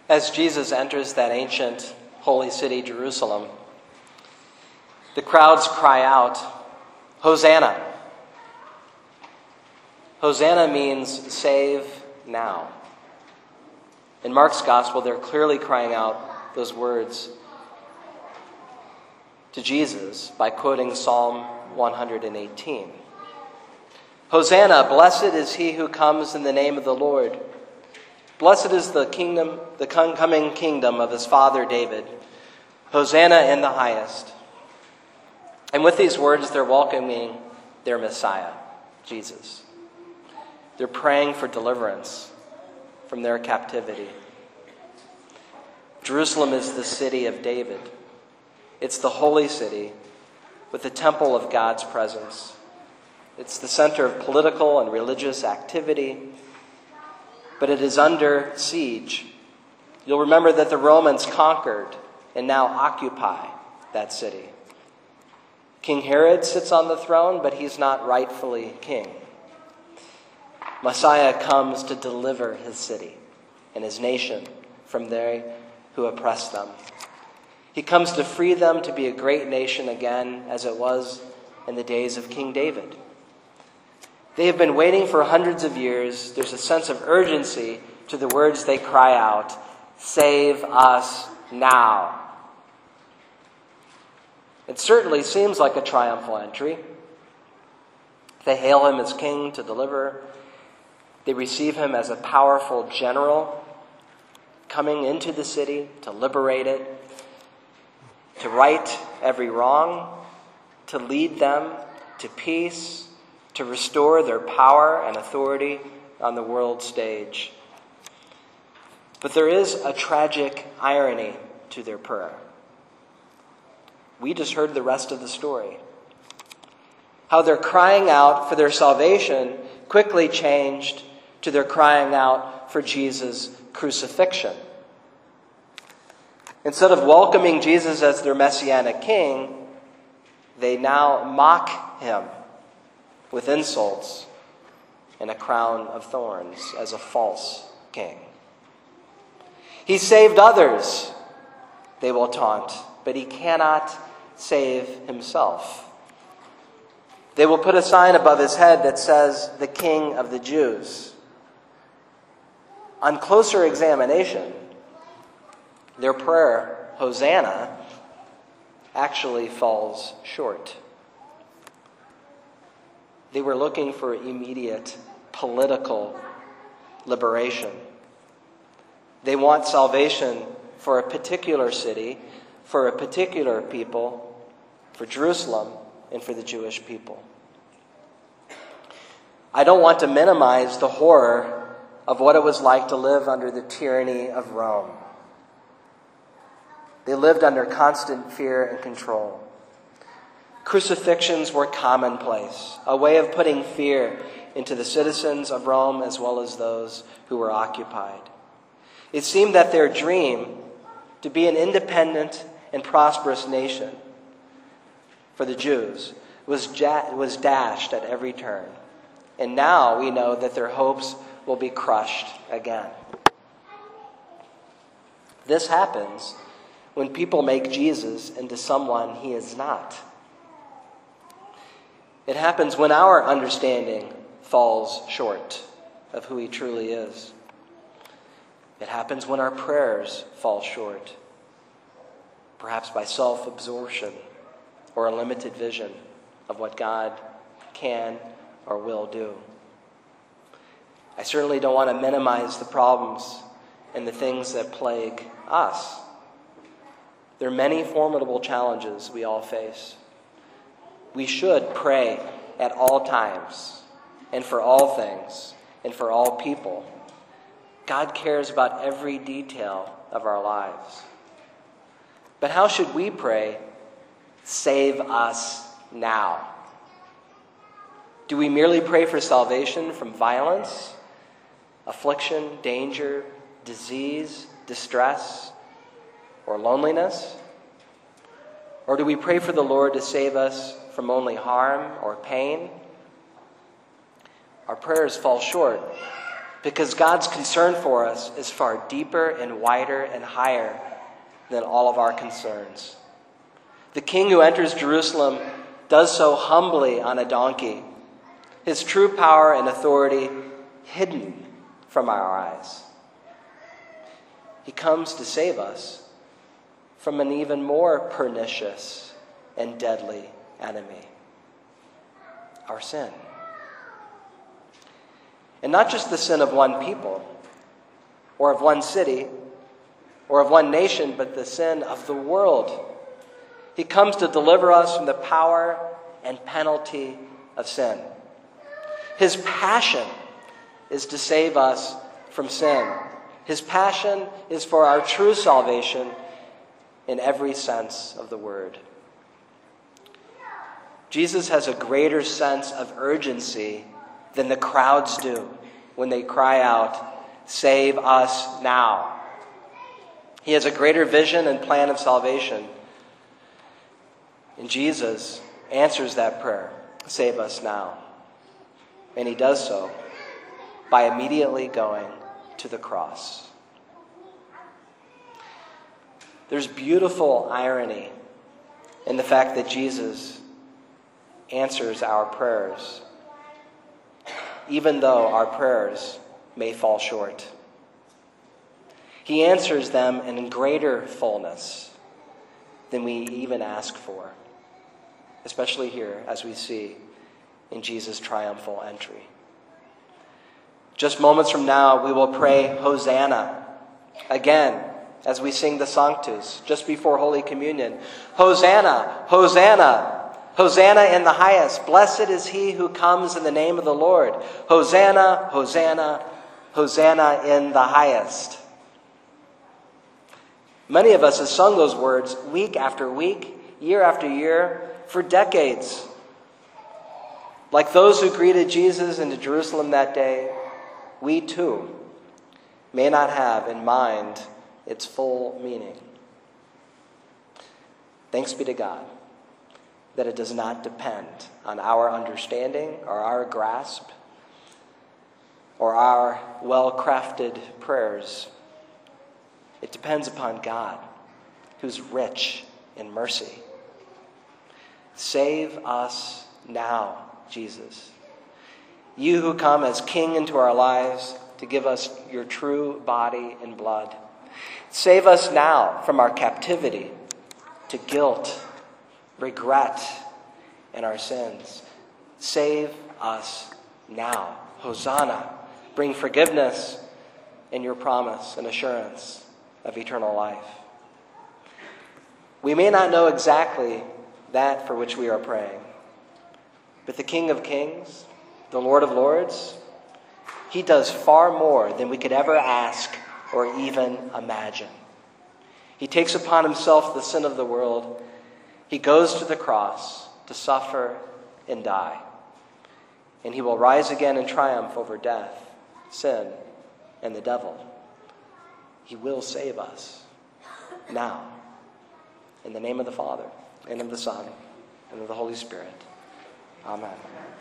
As Jesus enters that ancient holy city, Jerusalem, the crowds cry out, "Hosanna!" Hosanna means save now. In Mark's gospel, they're clearly crying out those words to Jesus by quoting Psalm 118. Hosanna, blessed is he who comes in the name of the Lord. Blessed is the coming kingdom of his father David. Hosanna in the highest. And with these words, they're welcoming their Messiah, Jesus. They're praying for deliverance from their captivity. Jerusalem is the city of David. It's the holy city with the temple of God's presence. It's the center of political and religious activity, but it is under siege. You'll remember that the Romans conquered and now occupy that city. King Herod sits on the throne, but he's not rightfully king. Messiah comes to deliver his city and his nation from they who oppress them. He comes to free them to be a great nation again, as it was in the days of King David. They have been waiting for hundreds of years. There's a sense of urgency to the words they cry out, "Save us now." It certainly seems like a triumphal entry. They hail him as king to deliver. They receive him as a powerful general coming into the city to liberate it, to right every wrong, to lead them to peace, to restore their power and authority on the world stage. But there is a tragic irony to their prayer. We just heard the rest of the story. How their crying out for their salvation quickly changed to their crying out for Jesus' crucifixion. Instead of welcoming Jesus as their messianic king, they now mock him with insults and a crown of thorns as a false king. He saved others, they will taunt, but he cannot save himself. They will put a sign above his head that says, "The King of the Jews." On closer examination, their prayer, "Hosanna," actually falls short. They were looking for immediate political liberation. They want salvation for a particular city, for a particular people, for Jerusalem, and for the Jewish people. I don't want to minimize the horror of what it was like to live under the tyranny of Rome. They lived under constant fear and control. Crucifixions were commonplace, a way of putting fear into the citizens of Rome as well as those who were occupied. It seemed that their dream to be an independent and prosperous nation for the Jews was dashed at every turn. And now we know that their hopes will be crushed again. This happens when people make Jesus into someone he is not. It happens when our understanding falls short of who he truly is. It happens when our prayers fall short, perhaps by self-absorption or a limited vision of what God can or will do. I certainly don't want to minimize the problems and the things that plague us. There are many formidable challenges we all face. We should pray at all times and for all things and for all people. God cares about every detail of our lives. But how should we pray, "Save us now"? Do we merely pray for salvation from violence, affliction, danger, disease, distress, or loneliness? Or do we pray for the Lord to save us from only harm or pain? Our prayers fall short because God's concern for us is far deeper and wider and higher than all of our concerns. The King who enters Jerusalem does so humbly on a donkey, his true power and authority hidden from our eyes. He comes to save us from an even more pernicious and deadly enemy, our sin. And not just the sin of one people, or of one city, or of one nation, but the sin of the world. He comes to deliver us from the power and penalty of sin. His passion is to save us from sin. His passion is for our true salvation in every sense of the word. Jesus has a greater sense of urgency than the crowds do when they cry out, "Save us now." He has a greater vision and plan of salvation. And Jesus answers that prayer, "Save us now." And he does so by immediately going to the cross. There's beautiful irony in the fact that Jesus answers our prayers, even though our prayers may fall short. He answers them in greater fullness than we even ask for, especially here as we see in Jesus' triumphal entry. Just moments from now, we will pray Hosanna again as we sing the Sanctus just before Holy Communion. Hosanna, Hosanna, Hosanna in the highest. Blessed is he who comes in the name of the Lord. Hosanna, Hosanna, Hosanna in the highest. Many of us have sung those words week after week, year after year, for decades. Like those who greeted Jesus into Jerusalem that day, we too may not have in mind its full meaning. Thanks be to God that it does not depend on our understanding or our grasp or our well-crafted prayers. It depends upon God, who's rich in mercy. Save us now, Jesus. You who come as King into our lives to give us your true body and blood. Save us now from our captivity to guilt, regret, and our sins. Save us now. Hosanna. Bring forgiveness and your promise and assurance of eternal life. We may not know exactly that for which we are praying, but the King of Kings, the Lord of Lords, he does far more than we could ever ask or even imagine. He takes upon himself the sin of the world. He goes to the cross to suffer and die. And he will rise again in triumph over death, sin, and the devil. He will save us now. In the name of the Father, and of the Son, and of the Holy Spirit. Amen.